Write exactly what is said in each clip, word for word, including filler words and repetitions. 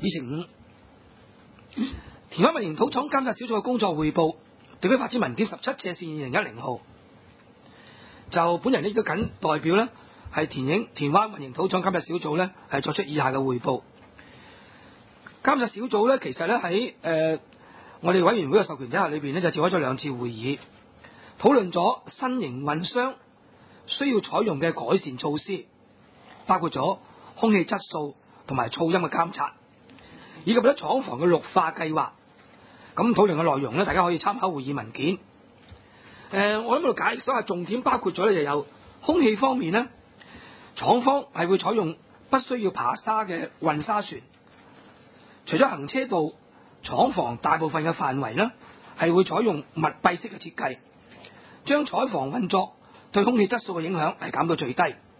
議程五，填海混凝土廠監察小組嘅工作匯報，地區發展文件十七次線二零一零號。就本人亦都謹代表呢係填影填灣混凝土廠監察小組呢係作出以下嘅匯報。監察小組呢，其實呢喺誒、呃、我哋委員會嘅授權底下裏邊呢，就召開咗兩次會議，討論咗新營運商需要採用嘅改善措施，包括咗空氣質素同埋噪音嘅監察，以及咧廠房嘅綠化計劃。咁討論嘅內容呢，大家可以參考會議文件。誒、呃，我諗度解所謂重點包括咗咧，就有空氣方面呢，廠方係會採用不需要爬沙嘅運沙船。除咗行車道，廠房大部分嘅範圍呢係會採用密閉式嘅設計，將廠房運作對空氣質素嘅影響係減到最低。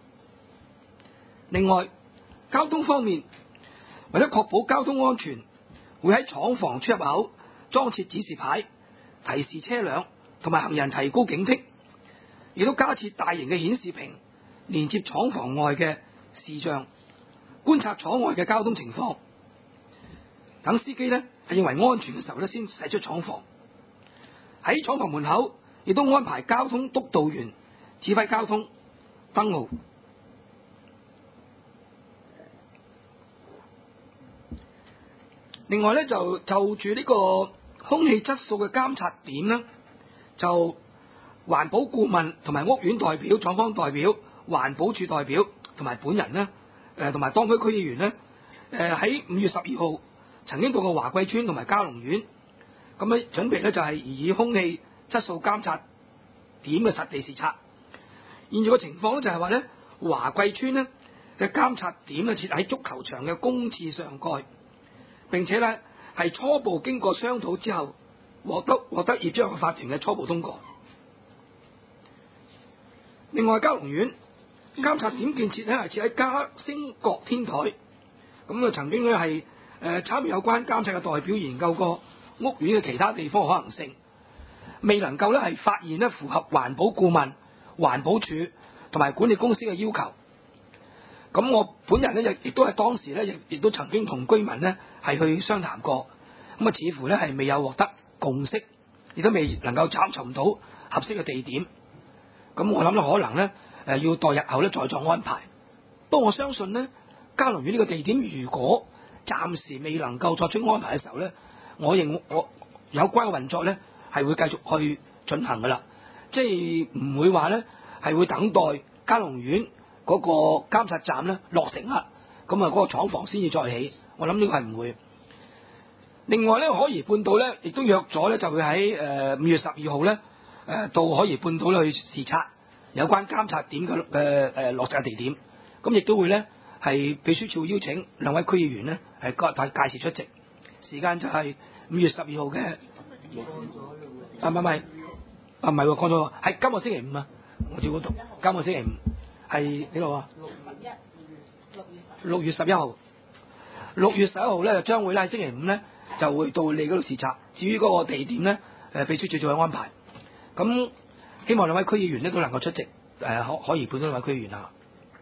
另外，交通方面，為咗確保交通安全，會喺廠房出入口裝設指示牌，提示車輛同埋行人提高警惕，亦都加設大型嘅顯示屏，連接廠房外嘅視像，觀察廠外嘅交通情況。等司機呢係認為安全嘅時候呢，先駛出廠房。喺廠房門口亦都安排交通督導員指揮交通燈號。另外呢，就就住呢個空氣質素嘅監察點呢，就環保顧問同埋屋苑代表、廠方代表、環保署代表同埋本人呢，誒同埋當區區議員呢，誒喺五月十二號曾經到過華貴村同埋嘉龍苑，咁咧準備咧就係以空氣質素監察點嘅實地視察。現在嘅情況咧就係話咧，華貴村呢嘅監察點咧設喺足球場嘅公廁上蓋，並且咧係初步經過商討之後，獲得獲得業主立案法團嘅初步通過。另外，嘉龍苑監察點建設咧係設喺嘉星閣天台，咁啊曾經咧係誒參與有關監察嘅代表研究過屋苑嘅其他地方嘅可能性，未能夠咧係發現咧符合環保顧問、環保署同埋管理公司嘅要求。咁我本人咧亦亦都係當時咧亦亦都曾經同居民咧係去商談過，咁啊似乎咧係未有獲得共識，亦都未能夠找尋到合適嘅地點。咁我諗咧可能咧誒要待日後咧再作安排。不過我相信咧嘉龍苑呢個地點如果暫時未能夠作出安排嘅時候咧，我認我有關嘅運作咧係會繼續去進行噶啦，即係唔會話咧係會等待嘉龍苑嗰個監察站咧落成啦，咁啊嗰個廠房先至再起。我諗呢個係唔會。另外咧，海怡半島咧亦都約咗咧，就會喺誒五月十二號咧誒到海怡半島咧去視察有關監察點嘅誒誒落實嘅地點，咁亦都會咧。係秘書處邀請兩位區議員呢係各大屆時出席，時間就係五月十二號嘅。啊唔係唔係，啊唔係喎，講錯，係今個星期五啊，我照嗰度，今個星期五係呢個啊。六月十一號，六月十一號咧就將會咧喺星期五咧就會到你嗰度視察。至於嗰個地點咧，誒秘書處就會安排。咁希望兩位區議員呢都能夠出席，誒可可以本咗兩位區議員啊。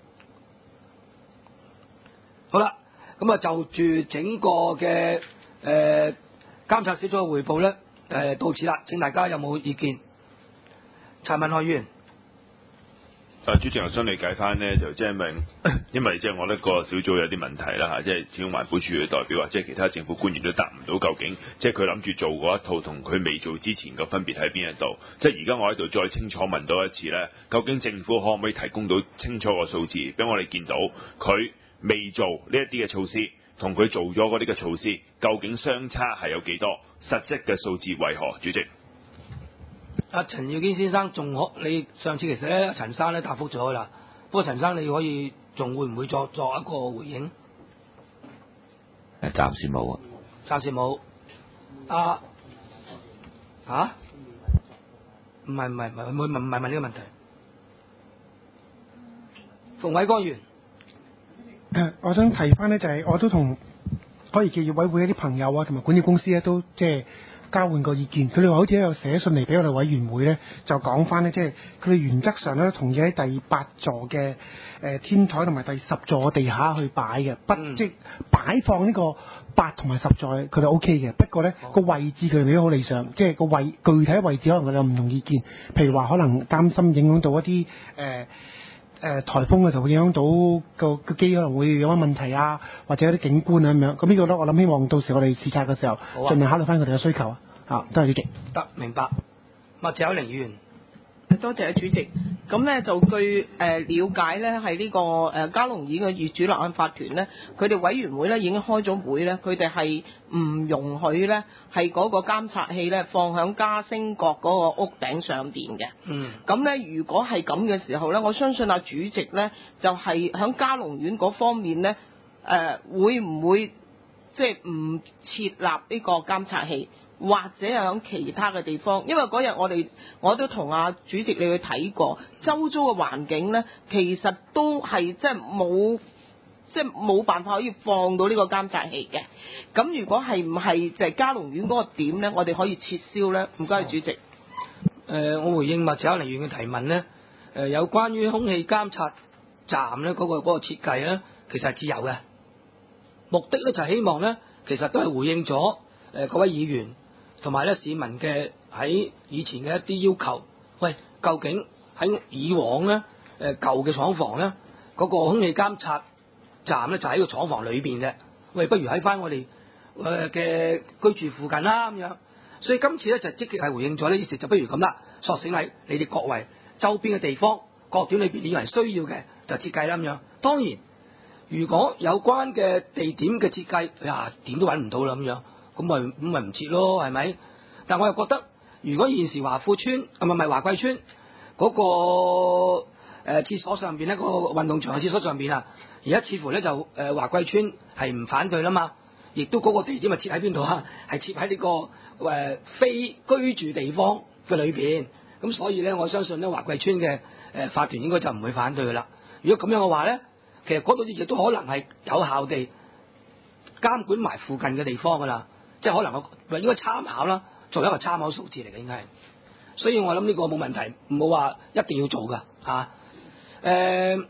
好啦，咁啊就住整個嘅誒、呃、監察小組嘅彙報咧，誒、呃、到此啦。請大家有冇意見？陳文海議員， 啊，主席，我想理解翻呢，就即係因為因為即係我呢個小組有啲問題啦嚇，即係始終環保署嘅代表或者係其他政府官員都答唔到究竟，即係佢諗住做嗰一套同佢未做之前嘅分別喺邊一度？即係而家我喺度再清楚問多一次咧，究竟政府可唔可以提供到清楚個數字，俾我哋見到佢未做呢一啲嘅措施，同佢做咗嗰啲嘅措施，究竟相差係有幾多？實質嘅數字為何？主席， 阿陳耀堅先生仲可，你上次其實咧陳生咧答覆咗啦，不過陳生你可以仲會唔會作作一個回應？ 誒，暫時冇啊， 暫時冇。啊嚇？唔係唔係唔係唔係唔係問呢個問題。馮偉光議員。 誒，我想提翻呢，就係、是、我都同海怡嘅業委會一啲朋友啊，同埋管理公司咧，都即係交換過意見。佢哋話好似有寫信嚟俾我哋委員會咧，就講翻呢，即係佢哋原則上咧同意喺第八座嘅誒、呃、天台同埋第十座嘅地下去擺嘅，不、嗯、即係擺放呢個八同埋十載佢哋 O K 嘅，不過咧個、哦、位置佢哋未必好理想，即係個位具體位置可能佢哋有唔同意見，譬如話可能擔心影響到一啲誒誒颱風嘅時候會影響到個個機可能會有乜問題啊，或者一啲景觀啊咁樣，咁呢個咧我諗希望到時我哋視察嘅時候，盡量考慮翻佢哋嘅需求啊，嚇都係呢啲。得明白。麥謝口寧議員。 多謝主席。咁咧就據誒、呃、了解咧，係呢、這個誒、呃、嘉龍椅嘅業主立案法團咧，佢哋委員會咧已經開咗會咧，佢哋係唔容許咧係嗰個監察器咧放響嘉星閣嗰個屋頂上邊嘅。嗯。咁咧如果係咁嘅時候咧，我相信阿主席咧就係、是、響嘉龍苑嗰方面咧誒、呃、會唔會即係唔設立呢個監察器？或者係喺其他嘅地方，因為嗰日我哋我都同阿主席你去睇過，周遭嘅環境咧，其實都係即係冇即係冇辦法可以放到呢個監察器嘅。咁如果係唔係就係嘉龍苑嗰個點咧，我哋可以撤銷咧？唔該，主席。誒、 呃，我回應麥謝口寧議員嘅提問咧，誒、呃、有關於空氣監察站咧嗰、嗰個嗰、嗰個設計咧，其實係自由嘅，目的咧就係希望咧，其實都係回應咗誒、呃、各位議員。同埋咧，市民嘅喺以前嘅一啲要求，喂，究竟喺以往咧，誒、呃、舊嘅廠房咧，嗰、那個空氣監察站咧就喺個廠房裏邊嘅，喂，不如喺翻我哋誒嘅居住附近啦咁樣。所以今次咧就積極係回應咗呢啲事，就不如咁啦，索性喺你哋各圍周邊嘅地方各點裏邊，以為需要嘅就設計啦咁樣。當然，如果有關嘅地點嘅設計，呀點都揾唔到啦咁樣。咁咪咁咪唔設咯，係咪？但我又覺得，如果現時華富村啊，唔係唔係華貴村嗰、那個誒、呃、廁所上邊咧，嗰、那個運動場嘅廁所上邊啊，而家似乎咧就誒、呃、華貴村係唔反對啦嘛，亦都嗰個地點咪設喺邊度啊？係設喺呢個誒、呃、非居住地方嘅裏邊。咁所以咧，我相信咧華貴村嘅誒、呃、法團應該就唔會反對噶啦。如果咁樣嘅話咧，其實嗰度亦都可能係有效地監管埋附近嘅地方噶啦。即係可能我應該參考啦，作為一個參考數字嚟嘅應該係，所以我諗呢個冇問題，唔好話一定要做㗎嚇。誒，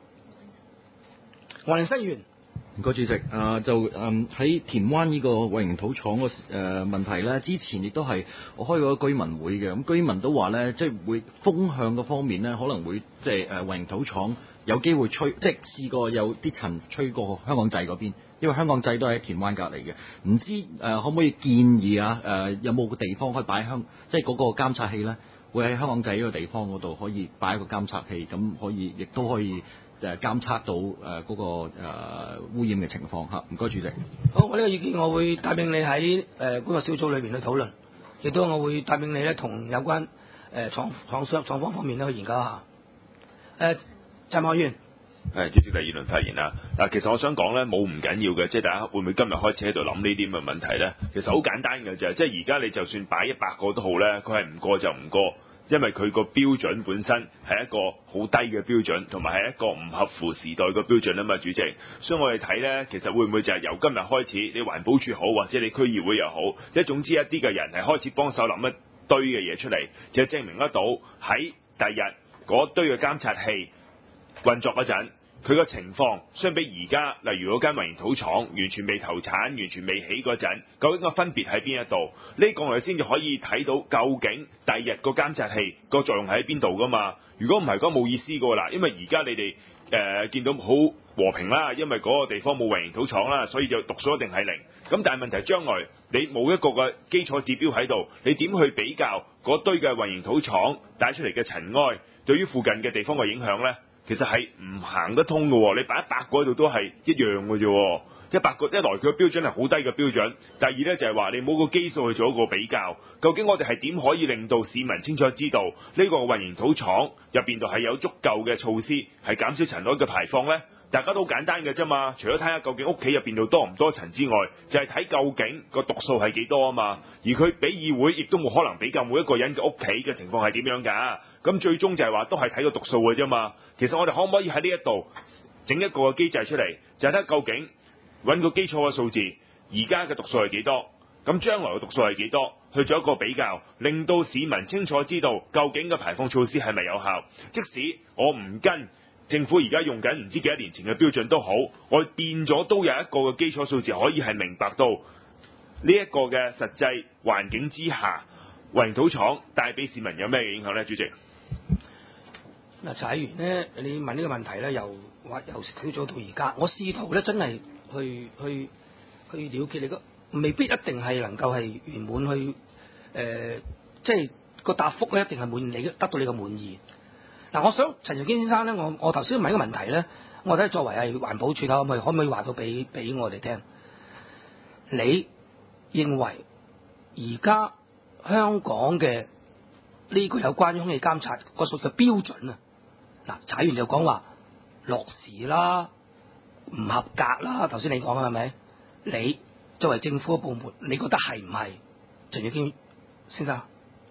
黃仁新議員， 唔該主席，啊、呃、就嗯喺田灣呢個混凝土廠個誒問題咧，之前亦都係我開過個居民會嘅，咁居民都話咧，即係會風向嘅方面咧，可能會即係誒混凝土廠有機會吹，即係試過有啲塵吹過香港仔嗰邊。因為香港仔都係田灣隔離嘅，唔知誒、呃、可唔可以建議啊？誒、呃、有冇個地方可以擺香，即係嗰個監察器咧，會喺香港仔呢個地方嗰度可以擺一個監察器，咁可以亦都可以誒監測到誒嗰、呃那個誒、呃、污染嘅情況嚇。唔該，主席。 好，我呢個意見我會帶領你喺誒嗰個小組裏邊去討論，亦都我會帶領你咧同有關誒、呃、廠廠商廠方方面咧去研究一下。誒、呃，陳茂源。 係，主席第二輪發言啦。嗱，其實我想講咧，冇唔緊要嘅，即係大家會唔會今日開始喺度諗呢啲咁嘅問題咧？其實好簡單嘅啫，即係而家你就算擺一百個都好咧，佢係唔過就唔過，因為佢個標準本身係一個好低嘅標準，同埋係一個唔合乎時代嘅標準啊嘛，主席。所以我哋睇咧，其實會唔會就係由今日開始，你環保署好，或者你區議會又好，即係總之一啲嘅人係開始幫手諗一堆嘅嘢出嚟，就證明得到喺第日嗰堆嘅監察器運作嗰陣，佢個情況相比而家，例如嗰間混凝土廠完全未投產、完全未起嗰陣，究竟個分別喺邊一度？呢個我哋先至可以睇到究竟第日個監察器個作用喺邊度噶嘛？如果唔係講冇意思噶啦，因為而家你哋誒、呃、見到好和平啦，因為嗰個地方冇混凝土廠啦，所以就讀數一定係零。咁但係問題將來你冇一個嘅基礎指標喺度，你點去比較嗰堆嘅混凝土廠帶出嚟嘅塵埃對於附近嘅地方嘅影響呢？其實係唔行得通嘅喎，你擺一百個喺度都係一樣嘅啫。一百個一來佢嘅標準係好低嘅標準，第二呢就係話你冇個基數去做一個比較，究竟我哋係點可以令到市民清楚知道呢個混凝土廠入邊度係有足夠嘅措施係減少塵埃嘅排放呢？大家都好簡單嘅啫嘛，除咗睇下究竟屋企入邊度多唔多塵之外，就係睇究竟個讀數係幾多啊嘛。而佢比議會亦都冇可能比較每一個人嘅屋企嘅情況係點樣㗎。咁最終就係話都係睇個讀數嘅啫嘛。其實我哋可唔可以喺呢一度整一個機制出嚟，就係睇究竟揾個基礎嘅數字，而家嘅讀數係幾多，咁將來嘅讀數係幾多，去做一個比較，令到市民清楚知道究竟嘅排放措施係咪有效。即使我唔跟政府而家用緊唔知幾多年前嘅標準都好，我變咗都有一個嘅基礎數字可以係明白到呢一個嘅實際環境之下，混凝土廠帶俾市民有咩影響呢？主席， 嗱，查議員咧，你問呢個問題咧，由話由小組到而家，我試圖咧真係去去去了結你個，未必一定係能夠係圓滿去誒、呃，即係個答覆咧一定係滿你得到你嘅滿意。嗱，我想陳肇堅先生咧，我我頭先問一個問題咧，我睇作為係環保署可唔可以可唔可以話到俾俾我哋聽？你認為而家香港嘅呢個有關於空氣監察個數嘅標準啊？嗱，查完就講話落時啦，唔合格啦。頭先你講係咪？你作為政府嘅部門，你覺得係唔係？陳肇堅先生， 誒、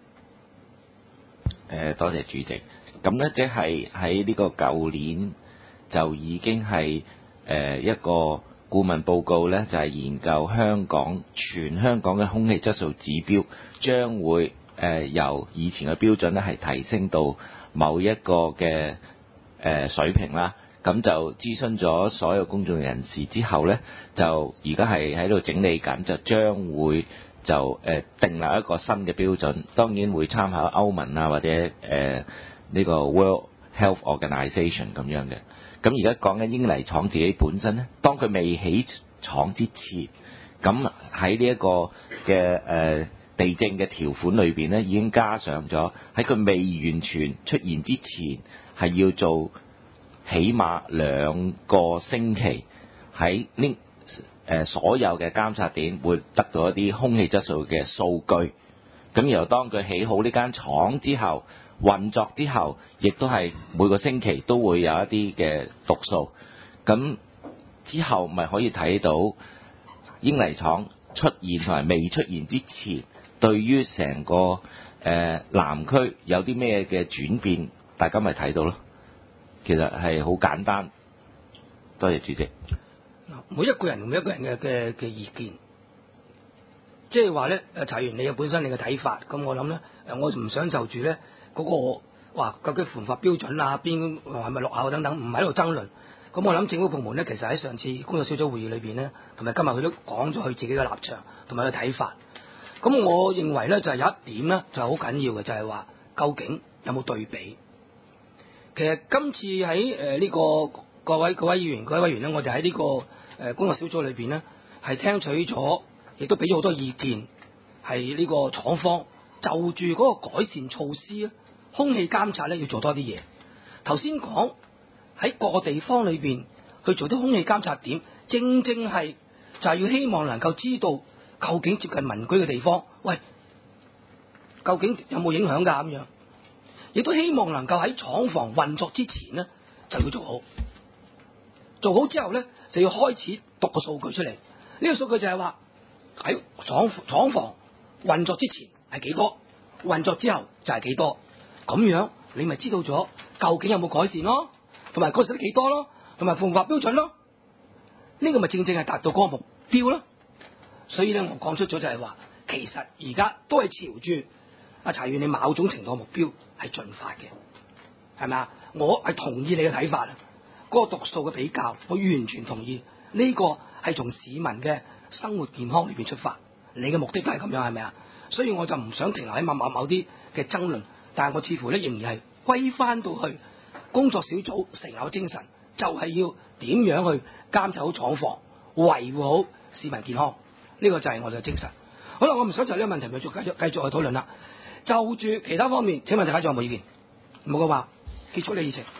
呃，多謝主席。咁咧，即係喺呢個舊年就已經係誒、呃、一個顧問報告咧，就係、是、研究香港全香港嘅空氣質素指標將會誒、呃、由以前嘅標準咧係提升到某一個嘅誒、呃、水平啦。咁就諮詢咗所有公眾人士之後咧，就而家係喺度整理緊，就將會就誒、呃、定立一個新嘅標準，當然會參考歐盟啊或者誒。呃呢個 World Health Organization 咁樣嘅，咁而家講緊英泥廠自己本身咧，當佢未起廠之前，咁喺呢一個嘅誒、呃、地政嘅條款裏邊咧，已經加上咗喺佢未完全出現之前，係要做起碼兩個星期喺呢誒所有嘅監察點會得到一啲空氣質素嘅數據，咁然後當佢起好呢間廠之後，運作之後，亦都係每個星期都會有一啲嘅讀數，咁之後咪可以睇到英泥廠出現同埋未出現之前，對於成個誒、呃、南區有啲咩嘅轉變，大家咪睇到咯。其實係好簡單。多謝主席。 每一個人每一個人嘅嘅嘅意見，即係話咧誒，查完你嘅本身你嘅睇法，咁我諗咧誒，我唔想就住咧。嗰、那個話究竟符唔符合標準啊？邊係咪落後等等，唔喺度爭論。咁我諗政府部門咧，其實喺上次工作小組會議裏邊咧，同埋今日佢都講咗佢自己嘅立場同埋佢睇法。咁我認為咧就係、是、有一點咧就係好緊要嘅，就係、是、話究竟有冇對比？其實今次喺誒呢個各位各位議員各位委員咧，我哋喺呢個誒、呃、工作小組裏邊咧，係聽取咗，亦都俾咗好多意見，係呢個廠方就住嗰個改善措施咧。空氣監察咧要做多啲嘢。頭先講喺各個地方裏邊去做啲空氣監察點，正正係就係要希望能夠知道究竟接近民居嘅地方，喂，究竟有冇影響㗎咁樣？亦都希望能夠喺廠房運作之前呢，就要做好。做好之後咧就要開始讀個數據出嚟。呢、這個數據就係話喺廠廠房運作之前係幾多，運作之後就係幾多。咁樣你咪知道咗究竟有冇改善咯，同埋改善得幾多咯，同埋符唔符合標準咯？呢、這個咪正正係達到嗰個目標咯。所以咧，我講出咗就係話，其實而家都係朝住阿查議員你某種程度嘅目標係進發嘅，係咪啊？我係同意你嘅睇法啊，嗰、那個讀數嘅比較，我完全同意。呢、這個係從市民嘅生活健康裏邊出發，你嘅目的都係咁樣，係咪啊？所以我就唔想停留喺某某某啲嘅爭論。但係我似乎咧仍然係歸翻到去工作小組成立嘅精神，就係、是、要點樣去監察好廠房，維護好市民健康。呢、這個就係我哋嘅精神。好啦，我唔想就呢個問題咪繼續繼續去討論啦。就住其他方面，請問大家仲有冇意見？冇嘅話，結束呢個議程。